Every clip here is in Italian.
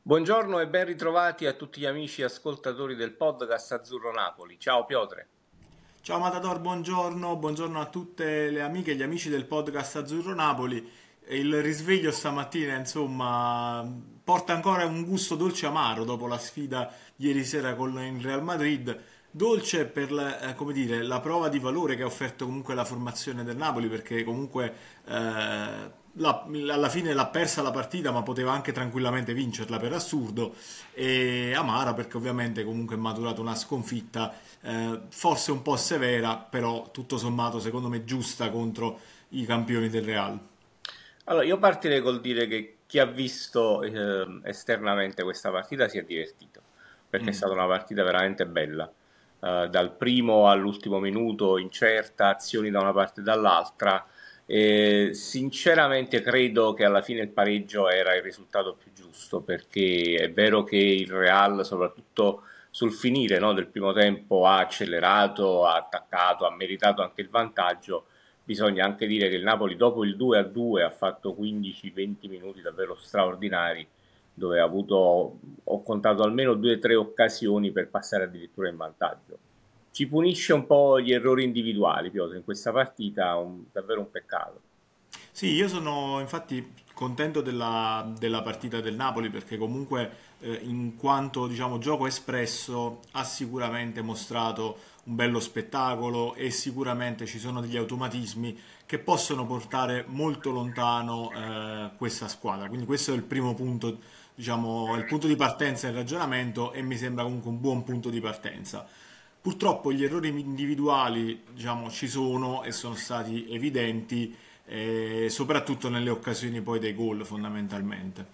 Buongiorno e ben ritrovati a tutti gli amici ascoltatori del podcast Azzurro Napoli. Ciao Piotre. Ciao Matador, buongiorno a tutte le amiche e gli amici del podcast Azzurro Napoli. Il risveglio stamattina, insomma, porta ancora un gusto dolce amaro dopo la sfida ieri sera con il Real Madrid. Dolce per come dire, la prova di valore che ha offerto comunque la formazione del Napoli, perché comunque alla fine l'ha persa la partita, ma poteva anche tranquillamente vincerla per assurdo. E amara perché ovviamente comunque è maturata una sconfitta forse un po' severa, però tutto sommato secondo me giusta contro i campioni del Real. Allora, io partirei col dire che chi ha visto esternamente questa partita si è divertito, perché è stata una partita veramente bella. Dal primo all'ultimo minuto, incerta, azioni da una parte e dall'altra. E sinceramente credo che alla fine il pareggio era il risultato più giusto, perché è vero che il Real, soprattutto sul finire, no, del primo tempo, ha accelerato, ha attaccato, ha meritato anche il vantaggio. Bisogna anche dire che il Napoli dopo il 2-2 ha fatto 15-20 minuti davvero straordinari, dove ha avuto, ho contato almeno 2 o 3 occasioni per passare addirittura in vantaggio. Ci punisce un po' gli errori individuali, Piotr, in questa partita, davvero un peccato. Sì, io sono infatti contento della partita del Napoli perché comunque in quanto diciamo gioco espresso ha sicuramente mostrato un bello spettacolo e sicuramente ci sono degli automatismi che possono portare molto lontano questa squadra. Quindi questo è il primo punto, diciamo, è il punto di partenza del ragionamento e mi sembra comunque un buon punto di partenza. Purtroppo gli errori individuali, diciamo, ci sono e sono stati evidenti, soprattutto nelle occasioni poi dei gol, fondamentalmente.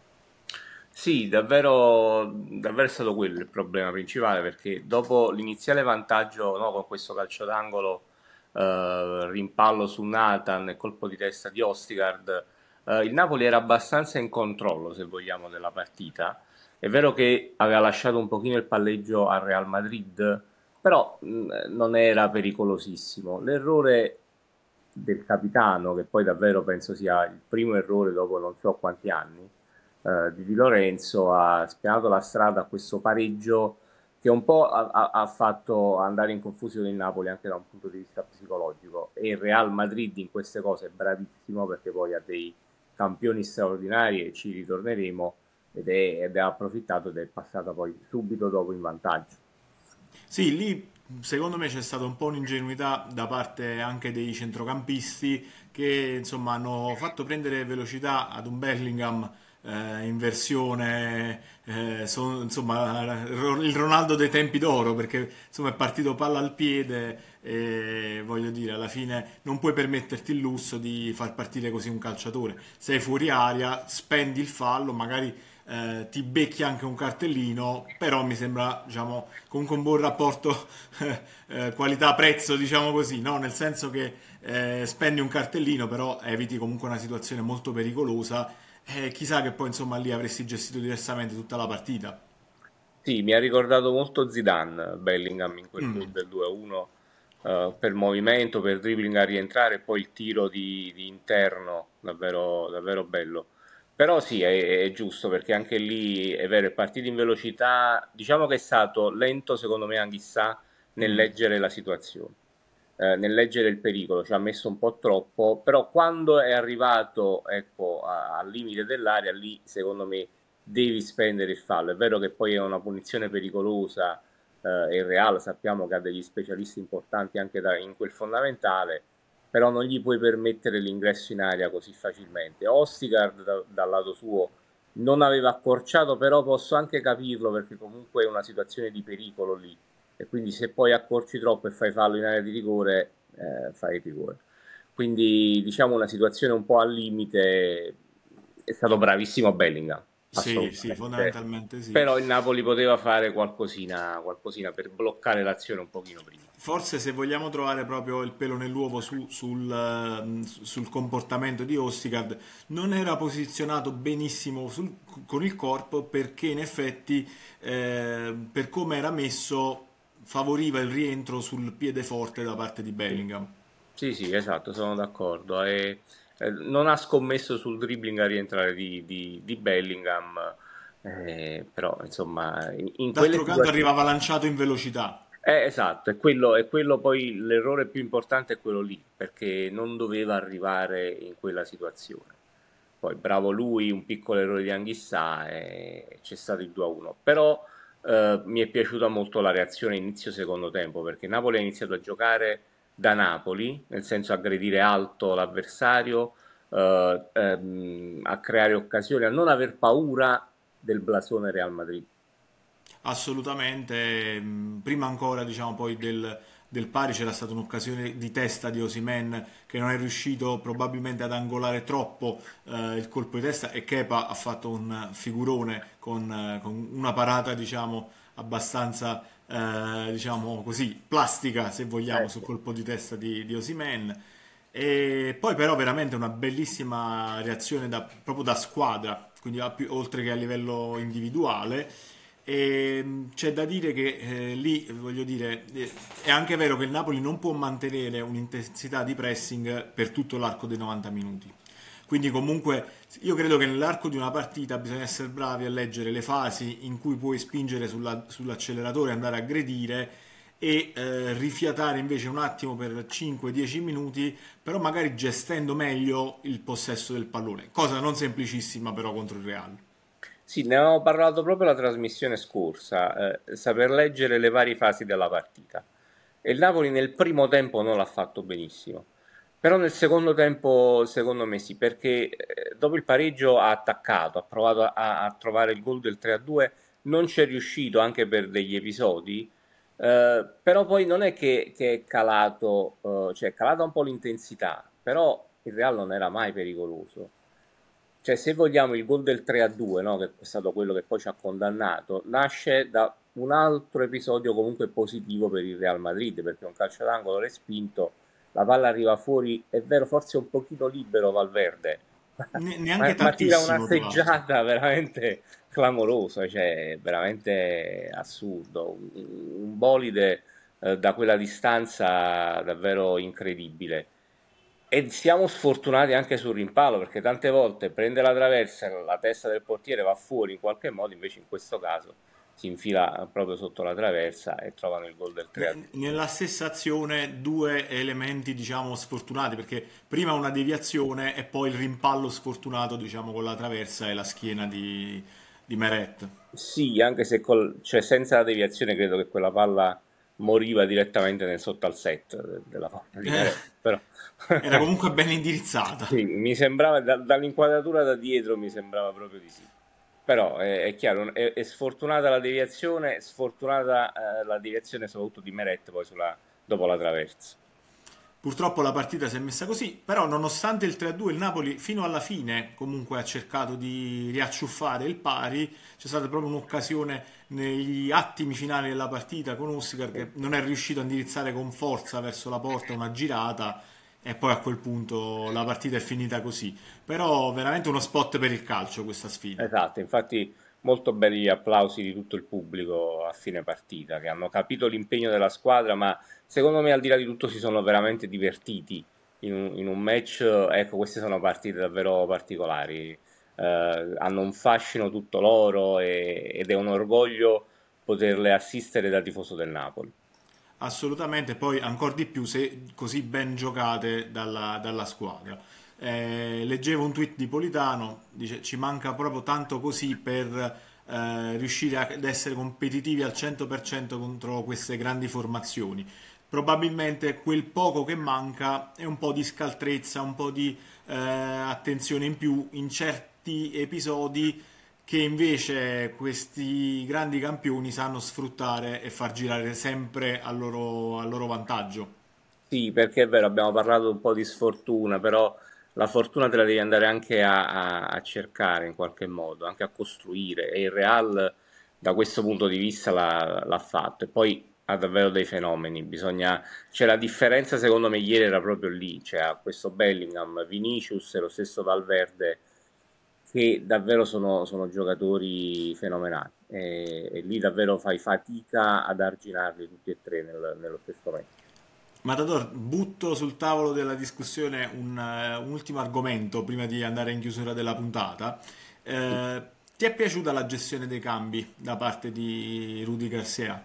Sì, davvero, davvero è stato quello il problema principale, perché dopo l'iniziale vantaggio, no, con questo calcio d'angolo, rimpallo su Nathan e colpo di testa di Ostigard, il Napoli era abbastanza in controllo, se vogliamo, della partita. È vero che aveva lasciato un pochino il palleggio al Real Madrid, però non era pericolosissimo. L'errore del capitano, che poi davvero penso sia il primo errore dopo non so quanti anni, di Di Lorenzo, ha spianato la strada a questo pareggio che un po' ha fatto andare in confusione il Napoli anche da un punto di vista psicologico. E il Real Madrid in queste cose è bravissimo, perché poi ha dei campioni straordinari e ci ritorneremo, ed è approfittato ed è passata poi subito dopo in vantaggio. Sì, lì secondo me c'è stata un po' un'ingenuità da parte anche dei centrocampisti che insomma hanno fatto prendere velocità ad un Bellingham in versione insomma il Ronaldo dei tempi d'oro perché insomma è partito palla al piede e voglio dire alla fine non puoi permetterti il lusso di far partire così un calciatore. Sei fuori aria, spendi il fallo, magari ti becchi anche un cartellino, però mi sembra, diciamo, comunque un buon rapporto qualità-prezzo, diciamo così, no? Nel senso che spendi un cartellino, però eviti comunque una situazione molto pericolosa. Chissà che poi, insomma, lì avresti gestito diversamente tutta la partita. Sì, mi ha ricordato molto Zidane, Bellingham in quel gol del 2-1, per movimento, per dribbling a rientrare e poi il tiro di interno, davvero, davvero bello. Però sì, è giusto, perché anche lì è vero, è partito in velocità, diciamo che è stato lento secondo me Anghissà nel leggere la situazione, nel leggere il pericolo, ci ha messo un po' troppo, però quando è arrivato, ecco, al limite dell'area, lì secondo me devi spendere il fallo. È vero che poi è una punizione pericolosa, e il Real sappiamo che ha degli specialisti importanti anche in quel fondamentale, però non gli puoi permettere l'ingresso in area così facilmente. Ostigard dal lato suo non aveva accorciato, però posso anche capirlo, perché comunque è una situazione di pericolo lì, e quindi se poi accorci troppo e fai fallo in area di rigore, fai il rigore. Quindi diciamo una situazione un po' al limite, è stato bravissimo Bellingham, Sì, sì, assolutamente. fondamentalmente sì. Però il Napoli poteva fare qualcosina, qualcosina per bloccare l'azione un pochino prima. Forse se vogliamo trovare proprio il pelo nell'uovo sul comportamento di Ostigard, non era posizionato benissimo con il corpo perché in effetti per come era messo favoriva il rientro sul piede forte da parte di Sì, Bellingham. sì, sì, esatto, sono d'accordo. Non ha scommesso sul dribbling a rientrare di Bellingham, Però insomma in quelle D'altro canto situazioni... arrivava lanciato in velocità. Esatto, è quello poi l'errore più importante è quello lì, perché non doveva arrivare in quella situazione. Poi bravo lui, un piccolo errore di Anghissà e c'è stato il 2-1. Però mi è piaciuta molto la reazione inizio secondo tempo, perché Napoli ha iniziato a giocare da Napoli, nel senso aggredire alto l'avversario, a creare occasioni, a non aver paura del blasone Real Madrid. Assolutamente, prima ancora diciamo poi del pari c'era stata un'occasione di testa di Osimhen che non è riuscito probabilmente ad angolare troppo il colpo di testa e Kepa ha fatto un figurone con una parata diciamo abbastanza diciamo così plastica se vogliamo sul Sì. colpo di testa di Osimhen. E poi però veramente una bellissima reazione proprio da squadra, quindi oltre che a livello individuale. E c'è da dire che lì, voglio dire, è anche vero che il Napoli non può mantenere un'intensità di pressing per tutto l'arco dei 90 minuti. Quindi comunque io credo che nell'arco di una partita bisogna essere bravi a leggere le fasi in cui puoi spingere sull'acceleratore e andare a aggredire e rifiatare invece un attimo per 5-10 minuti, però magari gestendo meglio il possesso del pallone, cosa non semplicissima però contro il Real. Sì, ne avevamo parlato proprio la trasmissione scorsa, saper leggere le varie fasi della partita. E il Napoli nel primo tempo non l'ha fatto benissimo, però nel secondo tempo secondo me sì, perché dopo il pareggio ha attaccato, ha provato a trovare il gol del 3-2, non ci è riuscito anche per degli episodi, però poi non è che è calato, cioè è calata un po' l'intensità, però il Real non era mai pericoloso. Cioè, se vogliamo, il gol del 3-2, no, che è stato quello che poi ci ha condannato, nasce da un altro episodio comunque positivo per il Real Madrid, perché un calcio d'angolo respinto, la palla arriva fuori, è vero, forse un pochino libero Valverde, Neanche ma tira una tantissimo, tra l'altro. seggiata veramente clamorosa, cioè veramente assurdo. Un bolide da quella distanza davvero incredibile. E siamo sfortunati anche sul rimpallo perché tante volte prende la traversa, la testa del portiere va fuori in qualche modo, invece in questo caso si infila proprio sotto la traversa e trovano il gol del 3-2. Nella stessa azione due elementi, diciamo, sfortunati, perché prima una deviazione e poi il rimpallo sfortunato, diciamo, con la traversa e la schiena di Meret. Sì, anche se cioè, senza la deviazione credo che quella palla moriva direttamente sotto al set della porta di Meret, però Era comunque ben indirizzata. sì, mi sembrava dall'inquadratura da dietro mi sembrava proprio di sì. Però è chiaro, è sfortunata la deviazione, sfortunata la deviazione soprattutto di Meret poi dopo la traversa. Purtroppo la partita si è messa così, però nonostante il 3-2 il Napoli fino alla fine comunque ha cercato di riacciuffare il pari, c'è stata proprio un'occasione negli attimi finali della partita con Ussicar che non è riuscito a indirizzare con forza verso la porta una girata e poi a quel punto la partita è finita così. Però veramente uno spot per il calcio questa sfida. Esatto, infatti molto belli gli applausi di tutto il pubblico a fine partita, che hanno capito l'impegno della squadra, ma secondo me al di là di tutto si sono veramente divertiti in un match. Ecco, queste sono partite davvero particolari, hanno un fascino tutto loro ed è un orgoglio poterle assistere da tifoso del Napoli. Assolutamente, poi ancora di più se così ben giocate dalla squadra. Leggevo un tweet di Politano, dice ci manca proprio tanto così per riuscire ad essere competitivi al 100% contro queste grandi formazioni. Probabilmente quel poco che manca è un po' di scaltrezza, un po' di attenzione in più in certi episodi che invece questi grandi campioni sanno sfruttare e far girare sempre al loro vantaggio. Sì, perché è vero, abbiamo parlato un po' di sfortuna, però la fortuna te la devi andare anche a cercare in qualche modo, anche a costruire, e il Real da questo punto di vista l'ha fatto. E poi ha davvero dei fenomeni, cioè la differenza secondo me ieri era proprio lì, cioè a questo Bellingham, Vinicius e lo stesso Valverde, che davvero sono giocatori fenomenali, e lì davvero fai fatica ad arginarli tutti e tre nello stesso match. Matador, butto sul tavolo della discussione un ultimo argomento prima di andare in chiusura della puntata. Eh, Ti è piaciuta la gestione dei cambi da parte di Rudy Garcia?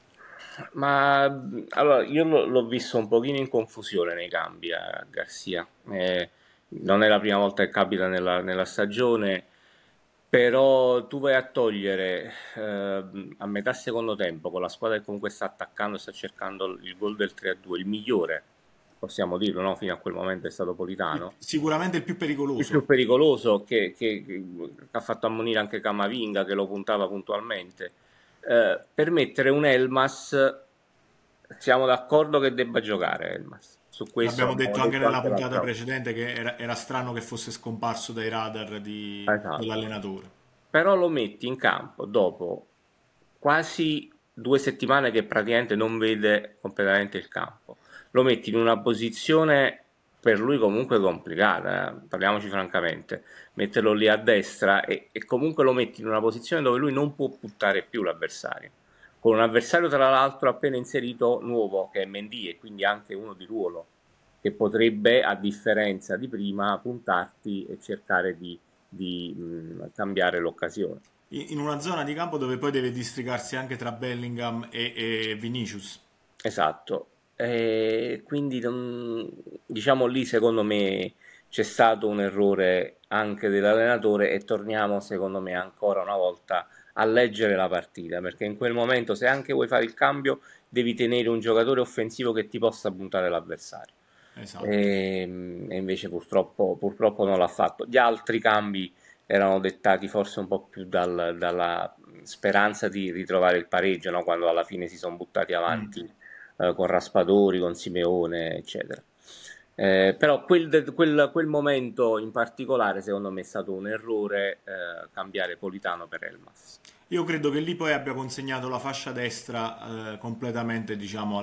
Ma allora io l'ho visto un pochino in confusione nei cambi a Garcia. Non è la prima volta che capita nella stagione, però tu vai a togliere a metà secondo tempo con la squadra che comunque sta attaccando, sta cercando il gol del 3-2, il migliore, possiamo dirlo, no? Fino a quel momento è stato Politano. Sicuramente il più Il più pericoloso. pericoloso che ha fatto ammonire anche Camavinga che lo puntava puntualmente. Per mettere un Elmas, siamo d'accordo che debba giocare Elmas. Su questo L'abbiamo l'abbiamo detto anche detto nella anche puntata l'altra volta. precedente che era strano che fosse scomparso dai radar Esatto. dell'allenatore. Però lo metti in campo dopo quasi 2 settimane che praticamente non vede completamente il campo. Lo metti in una posizione per lui comunque complicata, parliamoci francamente. Metterlo lì a destra e comunque lo metti in una posizione dove lui non può puntare più l'avversario. Con un avversario tra l'altro appena inserito nuovo che è Mendy e quindi anche uno di ruolo che potrebbe, a differenza di prima, puntarti e cercare di cambiare l'occasione. In una zona di campo dove poi deve districarsi anche tra Bellingham e Vinicius. Esatto. Quindi diciamo lì secondo me c'è stato un errore anche dell'allenatore e torniamo secondo me ancora una volta a leggere la partita, perché in quel momento se anche vuoi fare il cambio devi tenere un giocatore offensivo che ti possa puntare l'avversario. Esatto. E invece purtroppo non l'ha fatto. Gli altri cambi erano dettati forse un po' più dalla speranza di ritrovare il pareggio, no? Quando alla fine si sono buttati Mm. avanti con Raspadori, con Simeone, eccetera. Però quel momento in particolare, secondo me, è stato un errore cambiare Politano per Elmas. Io credo che lì poi abbia consegnato la fascia destra completamente, diciamo,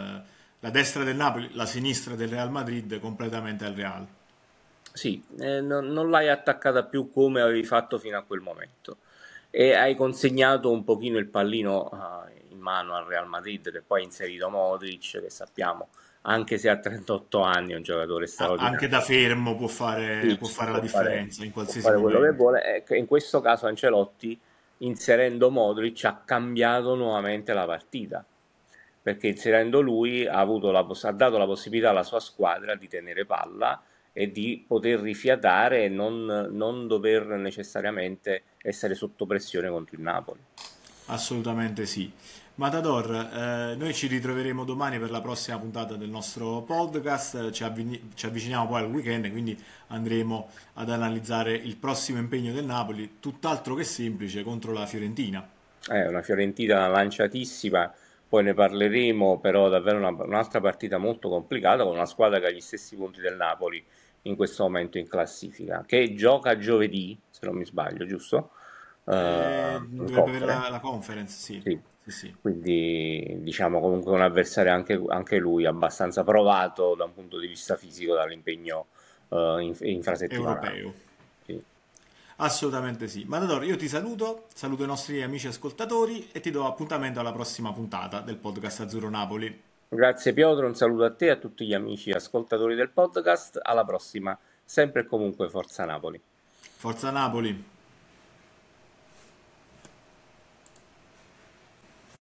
la destra del Napoli, la sinistra del Real Madrid completamente al Real. Sì, non l'hai attaccata più come avevi fatto fino a quel momento e hai consegnato un pochino il pallino in mano al Real Madrid che poi ha inserito Modric, che sappiamo, anche se ha 38 anni, è un giocatore Anche da straordinario. fermo Sì, può fare la può differenza in qualsiasi fare quello che momento. vuole. E in questo caso Ancelotti, inserendo Modric, ha cambiato nuovamente la partita, perché inserendo lui ha dato la possibilità alla sua squadra di tenere palla e di poter rifiatare e non dover necessariamente essere sotto pressione contro il Napoli. Assolutamente sì. Matador, noi ci ritroveremo domani per la prossima puntata del nostro podcast. Ci avviciniamo poi al weekend, quindi andremo ad analizzare il prossimo impegno del Napoli, tutt'altro che semplice contro la Fiorentina. È una Fiorentina lanciatissima, poi ne parleremo, però davvero un'altra partita molto complicata con una squadra che ha gli stessi punti del Napoli in questo momento in classifica, che gioca giovedì, se non mi sbaglio, giusto? In Dovrebbe avere conference. la conference, sì. Sì, Sì, sì. quindi diciamo comunque un avversario anche lui abbastanza provato da un punto di vista fisico dall'impegno infrasettimanale. Europeo. Sì. Assolutamente sì. Matador, io ti saluto i nostri amici ascoltatori e ti do appuntamento alla prossima puntata del podcast Azzurro Napoli. Grazie Piotro, un saluto a te e a tutti gli amici ascoltatori del podcast. Alla prossima, sempre e comunque Forza Napoli. Forza Napoli!